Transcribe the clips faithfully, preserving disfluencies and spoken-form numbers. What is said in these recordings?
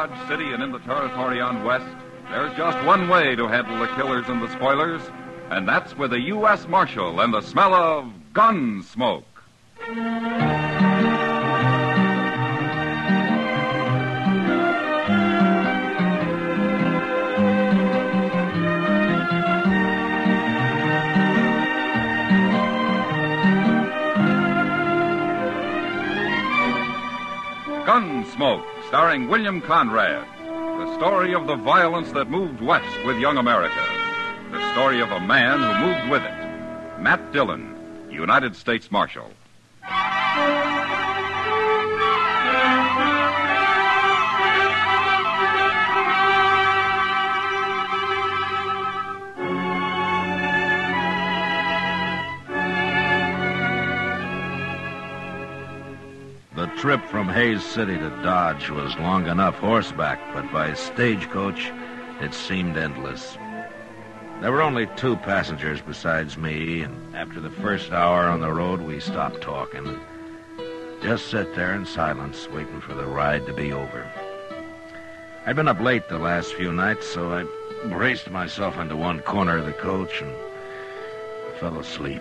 Dodge City and in the territory on West, there's just one way to handle the killers and the spoilers, and that's with a U S Marshal and the smell of gun smoke. Gunsmoke, starring William Conrad. The story of the violence that moved west with young America. The story of a man who moved with it. Matt Dillon, United States Marshal. The trip from Hays City to Dodge was long enough horseback, but by stagecoach, it seemed endless. There were only two passengers besides me, and after the first hour on the road, we stopped talking and just sat there in silence, waiting for the ride to be over. I'd been up late the last few nights, so I braced myself into one corner of the coach and fell asleep.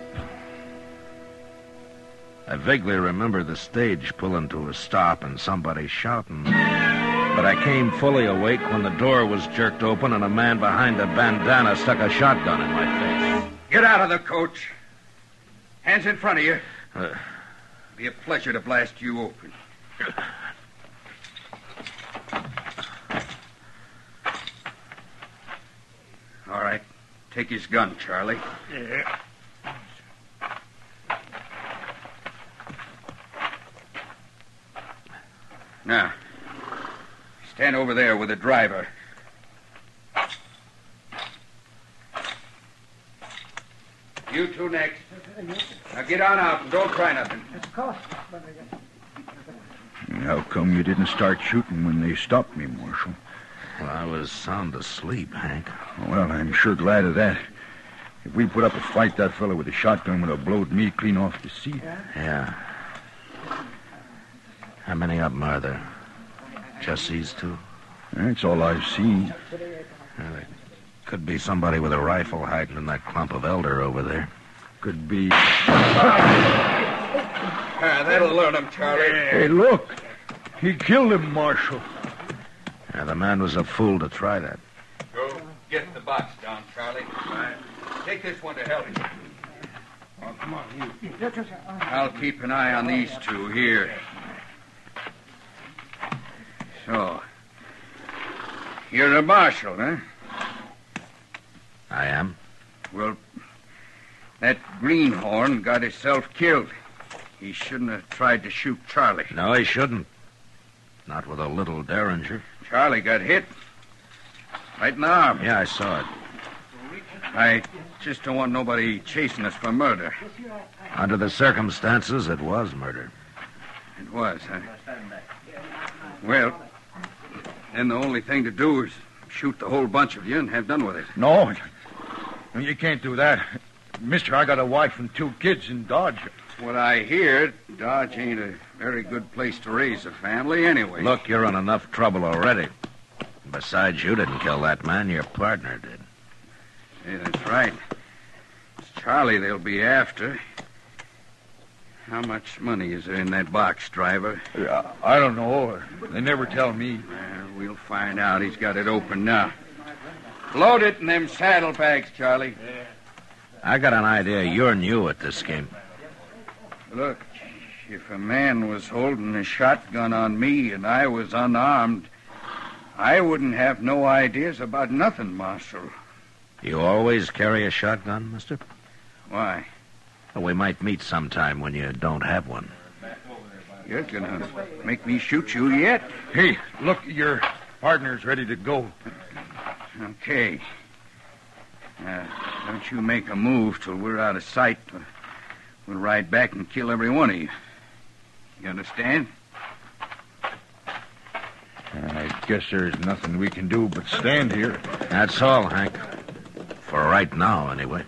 I vaguely remember the stage pulling to a stop and somebody shouting. But I came fully awake when the door was jerked open and a man behind a bandana stuck a shotgun in my face. Get out of the coach. Hands in front of you. Uh, Be a pleasure to blast you open. All right. Take his gun, Charlie. Yeah. Now, stand over there with the driver. You two next. Now get on out and don't try nothing. How come you didn't start shooting when they stopped me, Marshal? well, I was sound asleep, Hank. Well, I'm sure glad of that. If we put up a fight, that fellow with the shotgun would have blowed me clean off the seat. Yeah. How many of them are there? Just these two? That's all I've seen. Well, there could be somebody with a rifle hiding in that clump of elder over there. Could be... Ah, that'll learn him, Charlie. Hey, look. He killed him, Marshal. Yeah, the man was a fool to try that. Go get the box down, Charlie. Take this one to help you. Oh, come on, you. I'll keep an eye on these two here. So, you're a marshal, huh? I am? Well, that greenhorn got himself killed. He shouldn't have tried to shoot Charlie. No, he shouldn't. Not with a little derringer. Charlie got hit. Right in the arm. Yeah, I saw it. I just don't want nobody chasing us for murder. Under the circumstances, it was murder. It was, huh? Well, then the only thing to do is shoot the whole bunch of you and have done with it. No, no, you can't do that. Mister, I got a wife and two kids in Dodge. What I hear, Dodge ain't a very good place to raise a family anyway. Look, you're in enough trouble already. Besides, you didn't kill that man. Your partner did. Yeah, that's right. It's Charlie they'll be after. How much money is there in that box, driver? Uh, I don't know. They never tell me. Well, we'll find out. He's got it open now. Load it in them saddlebags, Charlie. I got an idea you're new at this game. Look, if a man was holding a shotgun on me and I was unarmed, I wouldn't have no ideas about nothing, Marshal. You always carry a shotgun, mister? Why? Well, we might meet sometime when you don't have one. You're gonna make me shoot you yet? Hey, look, your partner's ready to go. Okay. Now, don't you make a move till we're out of sight. We'll ride back and kill every one of you. You understand? I guess there's nothing we can do but stand here. That's all, Hank. For right now, anyway.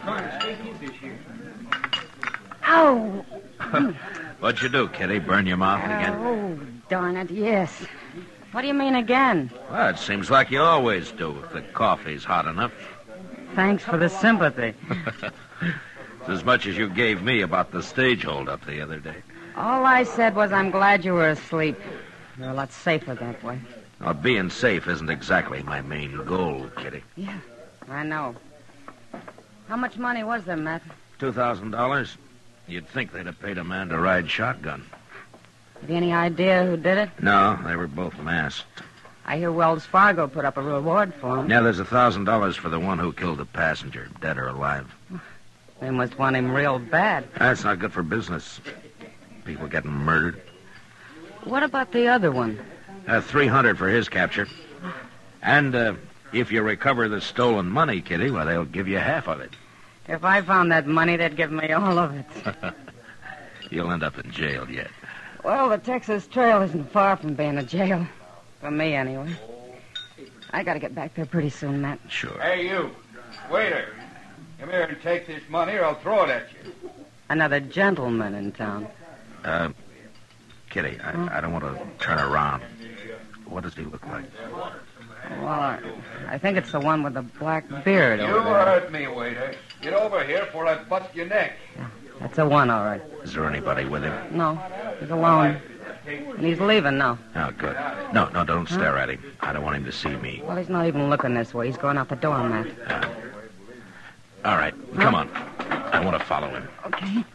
Ow! What'd you do, Kitty? Burn your mouth again? Oh, darn it, yes. What do you mean again? Well, it seems like you always do if the coffee's hot enough. Thanks for the sympathy. It's as much as you gave me about the stage hold-up the other day. All I said was I'm glad you were asleep. You're a lot safer that way. Well, being safe isn't exactly my main goal, Kitty. Yeah, I know. How much money was there, Matt? Two thousand dollars? You'd think they'd have paid a man to ride shotgun. Have you any idea who did it? No, they were both masked. I hear Wells Fargo put up a reward for him. Yeah, there's a thousand dollars for the one who killed the passenger, dead or alive. They must want him real bad. That's not good for business. People getting murdered. What about the other one? Uh, three hundred for his capture. And uh, if you recover the stolen money, Kitty, well, they'll give you half of it. If I found that money, they'd give me all of it. You'll end up in jail yet. Well, the Texas Trail isn't far from being a jail. For me, anyway. I gotta get back there pretty soon, Matt. Sure. Hey, you. Waiter. Come here and take this money or I'll throw it at you. Another gentleman in town. Uh, Kitty, I, Hmm? I don't want to turn around. What does he look like? Well, I, I think it's the one with the black beard You over there. heard me, waiter. Get over here before I bust your neck. That's the one, all right. Is there anybody with him? No, he's alone. And he's leaving now. Oh, good. No, no, don't stare at him. I don't want him to see me. Well, he's not even looking this way. He's going out the door, Matt. Uh, all right, come on. I want to follow him. Okay.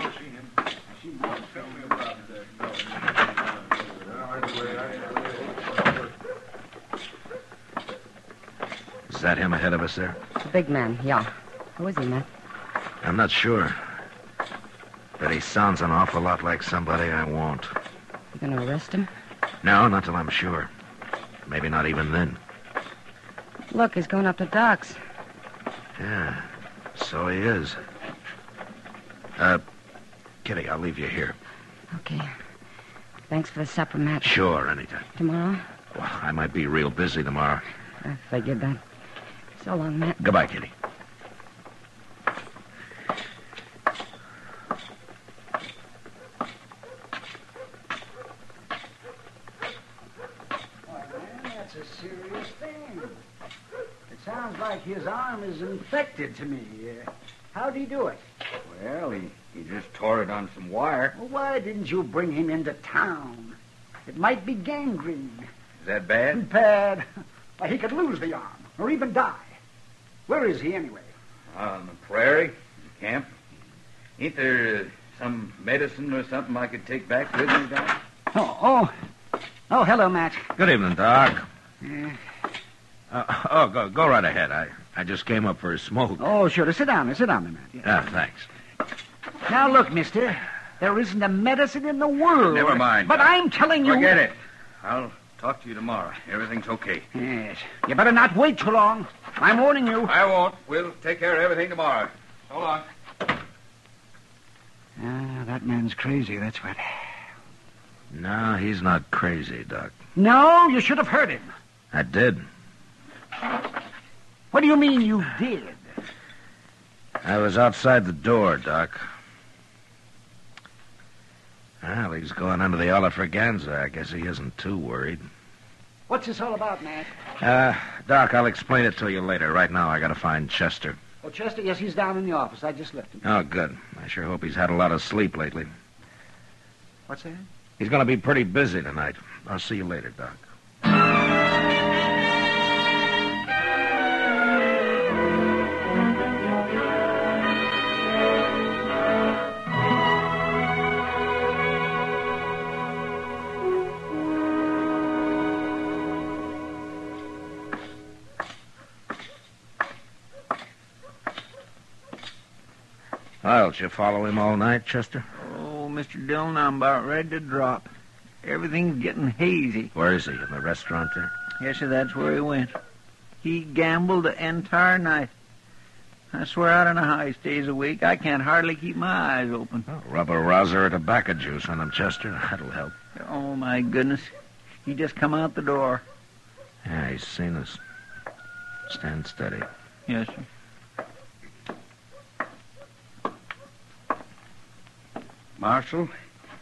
Is that him ahead of us there? The big man, yeah. Who is he, Matt? I'm not sure. But he sounds an awful lot like somebody I want. You gonna arrest him? No, not till I'm sure. Maybe not even then. Look, he's going up the docks. Yeah, so he is. Uh, Kitty, I'll leave you here. Okay. Thanks for the supper, Matt. Sure, anytime. Tomorrow? Well, I might be real busy tomorrow. I figured that. So long, Matt. Goodbye, Kitty. That's a serious thing. It sounds like his arm is infected to me. Uh, how'd he do it? Well, he, he just tore it on some wire. Well, why didn't you bring him into town? It might be gangrene. Is that bad? Bad. Why, he could lose the arm, or even die. Where is he, anyway? On the prairie, in camp. Ain't there uh, some medicine or something I could take back with me, Doc? Oh, oh. Oh, hello, Matt. Good evening, Doc. Yeah. Uh, oh, go, go right ahead. I, I just came up for a smoke. Oh, sure. Sit down. Sit down, Matt. Yeah. Ah, thanks. Now, look, mister. There isn't a medicine in the world. Never mind, But Doc. I'm telling you... Forget it. I'll talk to you tomorrow. Everything's okay. Yes. You better not wait too long. I'm warning you. I won't. We'll take care of everything tomorrow. So long. Ah, that man's crazy, that's what. No, he's not crazy, Doc. No, you should have heard him. I did. What do you mean you did? I was outside the door, Doc. Well, he's going under the Olafraganza. I guess he isn't too worried. What's this all about, Matt? Uh, Doc, I'll explain it to you later. Right now, I gotta find Chester. Oh, Chester, yes, he's down in the office. I just left him. Oh, good. I sure hope he's had a lot of sleep lately. What's that? He's gonna be pretty busy tonight. I'll see you later, Doc. Well, did you follow him all night, Chester? Oh, Mister Dillon, I'm about ready to drop. Everything's getting hazy. Where is he? In the restaurant there? Yes, sir, that's where he went. He gambled the entire night. I swear out on how he stays awake, I can't hardly keep my eyes open. Oh, rub a rouser of tobacco juice on him, Chester. That'll help. Oh, my goodness. He just come out the door. Yeah, he's seen us. Stand steady. Yes, sir. Marshal,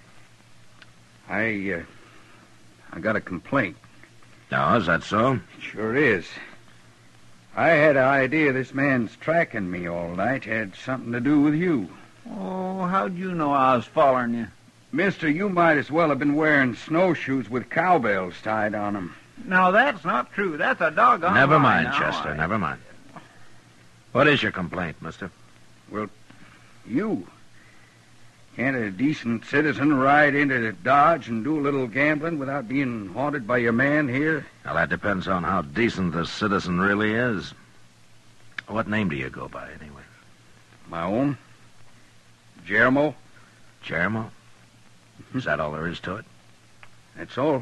I, uh, I got a complaint. Now, is that so? Sure is. I had an idea this man's tracking me all night had something to do with you. Oh, how'd you know I was following you? Mister, you might as well have been wearing snowshoes with cowbells tied on them. No, that's not true. That's a doggone Never lie mind, now. Chester, I- never mind. What is your complaint, mister? You. Can't a decent citizen ride into Dodge and do a little gambling without being haunted by your man here? Well, that depends on how decent the citizen really is. What name do you go by, anyway? My own? Jeremo? Jeremo? Is that all there is to it? That's all.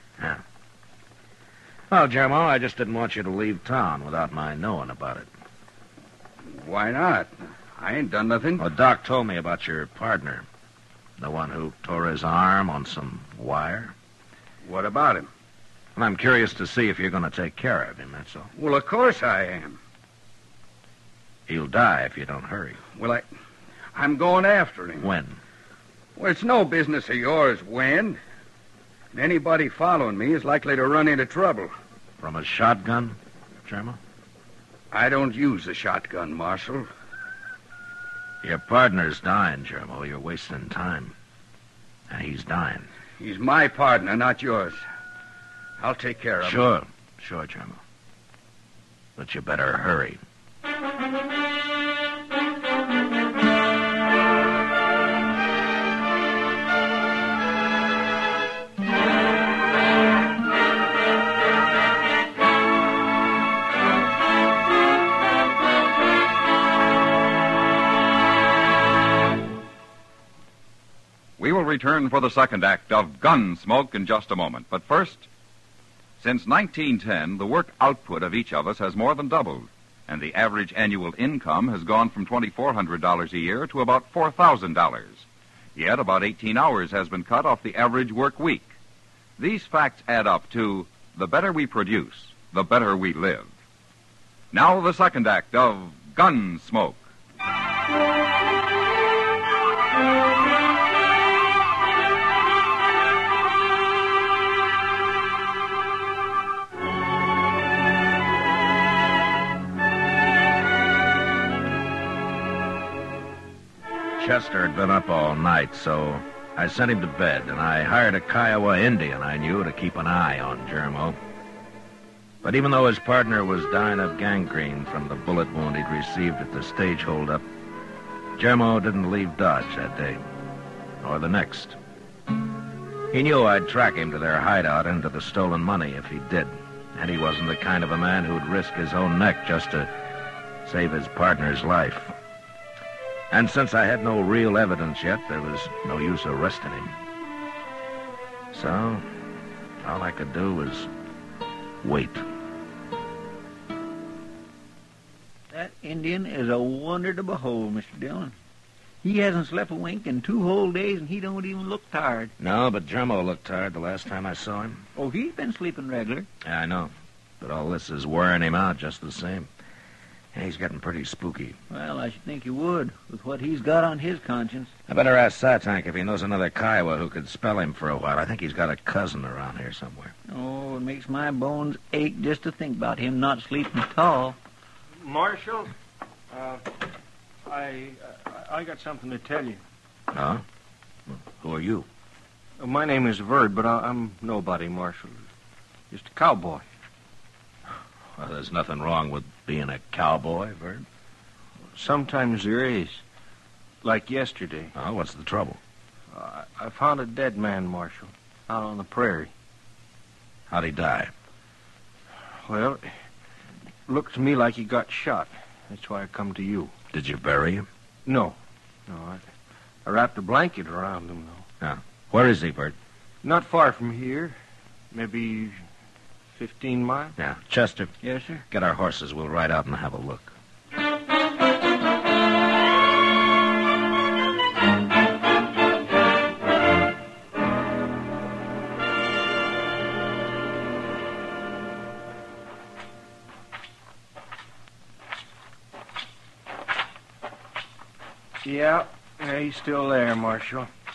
Well, Jeremo, I just didn't want you to leave town without my knowing about it. Why not? I ain't done nothing. Well, Doc told me about your partner. The one who tore his arm on some wire. What about him? And I'm curious to see if you're going to take care of him, that's all. Well, of course I am. He'll die if you don't hurry. Well, I, I'm going after him. When? Well, it's no business of yours when. Anybody following me is likely to run into trouble. From a shotgun, Jeremo? I don't use a shotgun, Marshal. Your partner's dying, Jeremo. You're wasting time. And he's dying. He's my partner, not yours. I'll take care of him. Sure. Sure, Jeremo. But you better hurry. We will return for the second act of Gunsmoke in just a moment. But first, since nineteen ten, the work output of each of us has more than doubled, and the average annual income has gone from two thousand four hundred dollars a year to about four thousand dollars. Yet about eighteen hours has been cut off the average work week. These facts add up to the better we produce, the better we live. Now the second act of Gunsmoke. Chester had been up all night, so I sent him to bed, and I hired a Kiowa Indian I knew to keep an eye on Jeremo. But even though his partner was dying of gangrene from the bullet wound he'd received at the stage holdup, Jeremo didn't leave Dodge that day, or the next. He knew I'd track him to their hideout and to the stolen money if he did, and he wasn't the kind of a man who'd risk his own neck just to save his partner's life. And since I had no real evidence yet, there was no use arresting him. So, all I could do was wait. That Indian is a wonder to behold, Mister Dillon. He hasn't slept a wink in two whole days, and he don't even look tired. No, but Jeremo looked tired the last time I saw him. Oh, he's been sleeping regular. Yeah, I know. But all this is wearing him out just the same. And he's getting pretty spooky. Well, I should think he would, with what he's got on his conscience. I better ask Satank if he knows another Kiowa who could spell him for a while. I think he's got a cousin around here somewhere. Oh, it makes my bones ache just to think about him not sleeping at all. Marshal, uh, I, uh, I got something to tell you. Huh? Who are you? Uh, my name is Verd, but I, I'm nobody, Marshal. Just a cowboy. Well, there's nothing wrong with being a cowboy, Verd. Sometimes there is. Like yesterday. Oh, what's the trouble? Uh, I found a dead man, Marshal, out on the prairie. How'd he die? Well, it looked to me like he got shot. That's why I come to you. Did you bury him? No. No, I, I wrapped a blanket around him, though. Yeah. Where is he, Verd? Not far from here. Maybe fifteen miles. Yeah. Chester, Yes, sir? get our horses. We'll ride out and have a look. Yeah, yeah, he's still there, Marshal.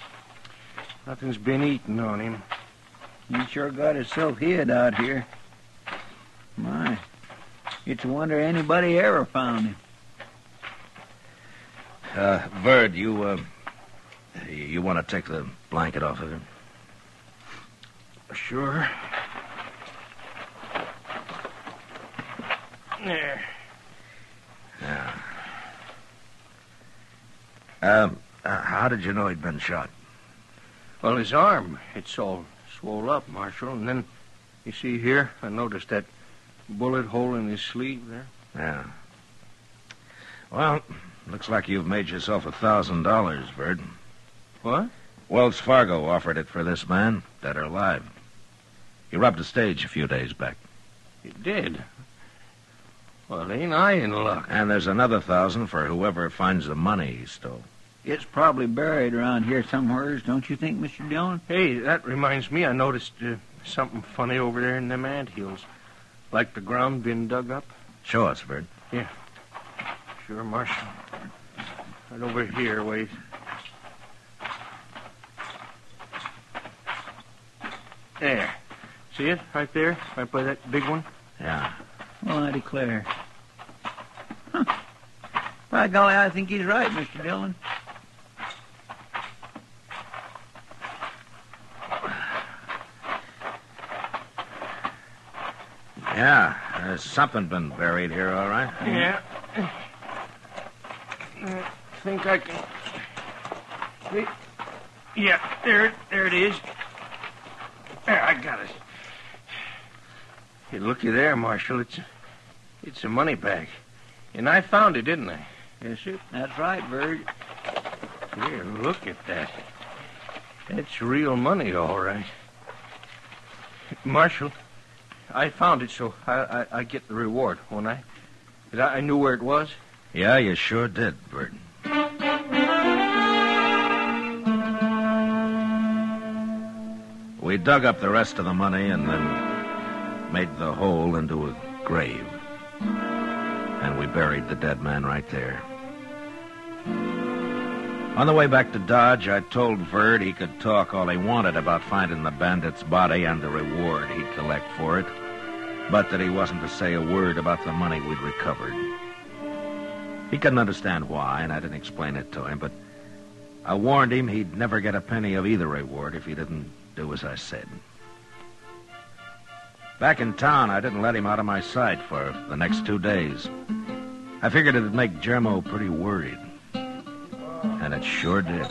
Nothing's been eaten on him. He sure got himself hid out here. My, it's a wonder anybody ever found him. Uh, Verd, you, uh, you want to take the blanket off of him? Sure. There. Yeah. Um, uh, how did you know he'd been shot? Well, his arm, it's all swole up, Marshal. And then, you see here, I noticed that bullet hole in his sleeve there. Yeah. Well, looks like you've made yourself a thousand dollars, Verd. What? Wells Fargo offered it for this man, dead or alive. He robbed a stage a few days back. He did? Well, ain't I in luck? And there's another thousand for whoever finds the money he stole. It's probably buried around here somewheres, don't you think, Mister Dillon? Hey, that reminds me, I noticed uh, something funny over there in them anthills. Like the ground been dug up. Show us, Verd. Yeah. Sure, Marshal. Right over here, wait. There. See it? Right there? Right by that big one? Yeah. Well, I declare. Huh. By golly, I think he's right, Mister Dillon. Yeah, there's something been buried here, all right? Yeah. I think I can... See? Yeah, there, it- there it is. There, I got it. Hey, looky there, Marshal. It's, it's a money bag. And I found it, didn't I? Yes, sir. That's right, Verd. Here, look at that. That's real money, all right. Marshal, I found it, so I, I, I get the reward, won't I? 'Cause I, I knew where it was. Yeah, you sure did, Verd. We dug up the rest of the money and then made the hole into a grave. And we buried the dead man right there. On the way back to Dodge, I told Verd he could talk all he wanted about finding the bandit's body and the reward he'd collect for it, but that he wasn't to say a word about the money we'd recovered. He couldn't understand why, and I didn't explain it to him, but I warned him he'd never get a penny of either reward if he didn't do as I said. Back in town, I didn't let him out of my sight for the next two days. I figured it'd make Jermo pretty worried. And it sure did.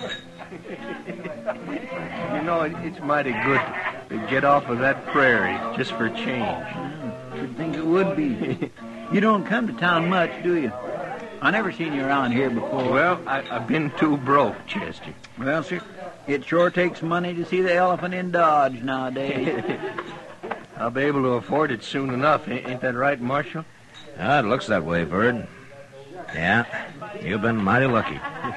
You know, it, it's mighty good to get off of that prairie just for change. Yeah, should think it would be. You don't come to town much, do you? I never seen you around here before. Well, I, I've been too broke, Chester. Well, sir, it sure takes money to see the elephant in Dodge nowadays. I'll be able to afford it soon enough. Ain't ain't that right, Marshal? Ah, it looks that way, Verd. Yeah, you've been mighty lucky.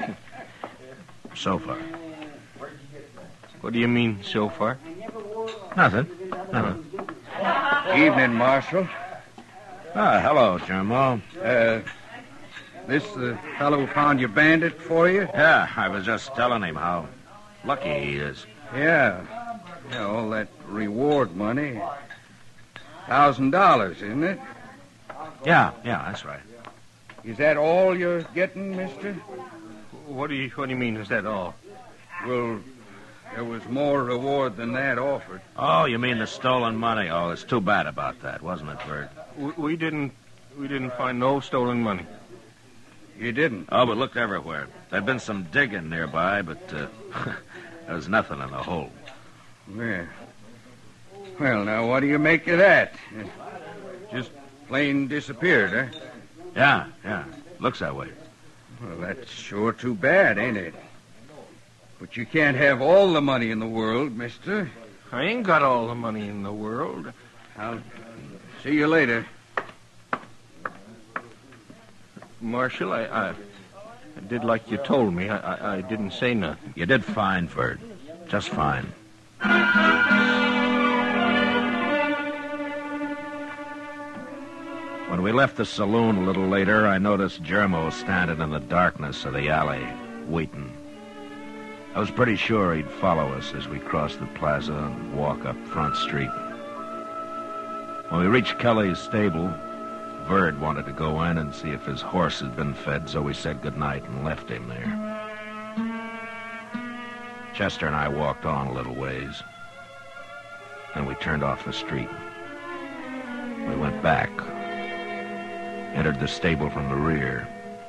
So far. What do you mean, so far? Nothing. Nothing. Evening, Marshal. Ah, hello, Jermo. Uh, this the fellow who found your bandit for you? Yeah, I was just telling him how lucky he is. Yeah. Yeah, all that reward money. Thousand dollars, isn't it? Yeah, yeah, that's right. Is that all you're getting, mister? What do you What do you mean? Is that all? Well, there was more reward than that offered. Oh, you mean the stolen money? Oh, it's too bad about that, wasn't it, Verd? We, we didn't. We didn't find no stolen money. You didn't? Oh, but looked everywhere. There'd been some digging nearby, but uh, there was nothing in the hole. Yeah. Well, now, what do you make of that? It just plain disappeared, huh? Yeah, yeah. Looks that way. Well, that's sure too bad, ain't it? But you can't have all the money in the world, mister. I ain't got all the money in the world. I'll see you later. Marshal, I, I, I did like you told me. I, I, I didn't say nothing. You did fine, Verd. Just fine. When we left the saloon a little later, I noticed Jermo standing in the darkness of the alley, waiting. I was pretty sure he'd follow us as we crossed the plaza and walk up Front Street. When we reached Kelly's stable, Verd wanted to go in and see if his horse had been fed, so we said goodnight and left him there. Chester and I walked on a little ways. Then we turned off the street. We went back, entered the stable from the rear.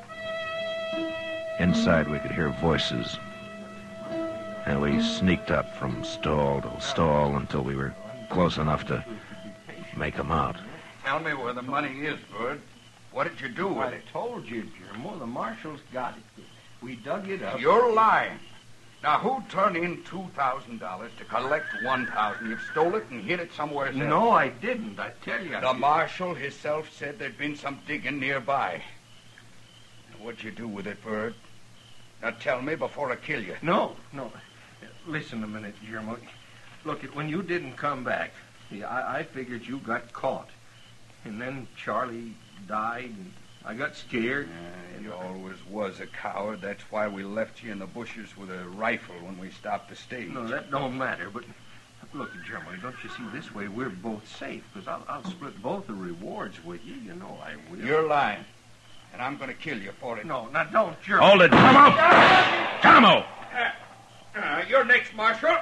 Inside, we could hear voices. And we sneaked up from stall to stall until we were close enough to make them out. Tell me where the money is, Bud. What did you do with I it? told you, Jermo. The marshals got it. We dug it up. You're lying. Now, who turned in two thousand dollars to collect one thousand dollars? You've stole it and hid it somewhere else. No, I didn't. I tell you. The marshal himself said there'd been some digging nearby. Now, what'd you do with it, Bud? Now, tell me before I kill you. No, no. Listen a minute, Jermo. Look, when you didn't come back, see, I, I figured you got caught. And then Charlie died, and I got scared. Uh, you always was a coward. That's why we left you in the bushes with a rifle when we stopped the stage. No, that don't matter, but look, Jermo, don't you see, this way we're both safe, because I'll, I'll split both the rewards with you. You know I will. You're lying, and I'm going to kill you for it. No, now don't, Jermo. Hold it, Tomo! Tomo! Uh, uh, you're next, Marshal.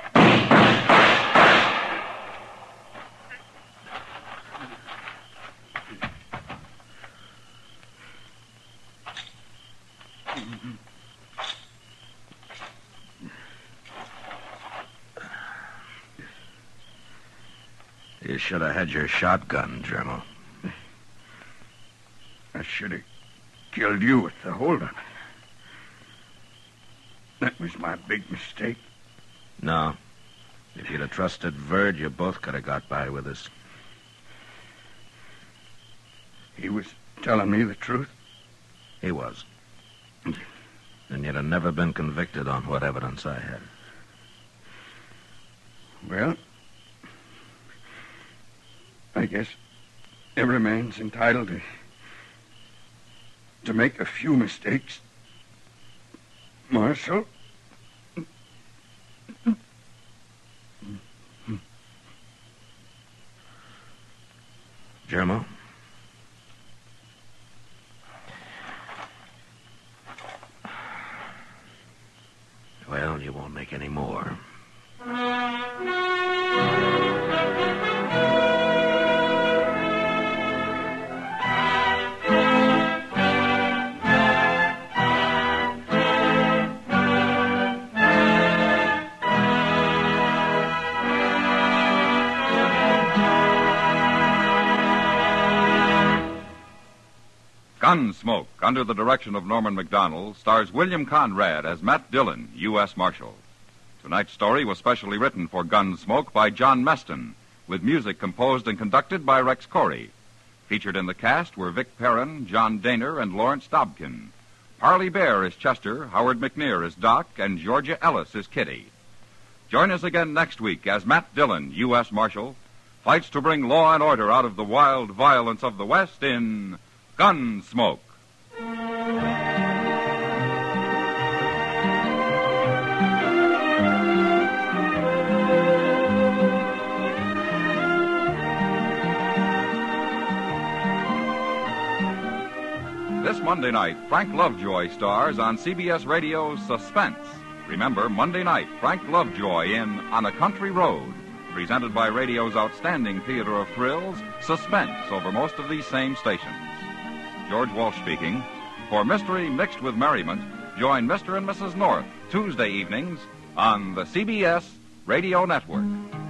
You should have had your shotgun, Jermo. I should have killed you with the holdup. That was my big mistake. No. If you'd have trusted Verd, you both could have got by with us. He was telling me the truth? He was. And you'd have never been convicted on what evidence I had. Well, I guess every man's entitled to, to make a few mistakes. Marshal? Jermo? Well, you won't make any more. Gunsmoke, under the direction of Norman Macdonnell, stars William Conrad as Matt Dillon, U S Marshal. Tonight's story was specially written for Gunsmoke by John Meston, with music composed and conducted by Rex Corey. Featured in the cast were Vic Perrin, John Daner, and Lawrence Dobkin. Parley Bear is Chester, Howard McNear is Doc, and Georgia Ellis is Kitty. Join us again next week as Matt Dillon, U S Marshal, fights to bring law and order out of the wild violence of the West in Gunsmoke. This Monday night, Frank Lovejoy stars on C B S Radio's Suspense. Remember, Monday night, Frank Lovejoy in On a Country Road, presented by radio's outstanding theater of thrills, Suspense, over most of these same stations. George Walsh speaking. For mystery mixed with merriment, join Mister and Missus North Tuesday evenings on the C B S Radio Network.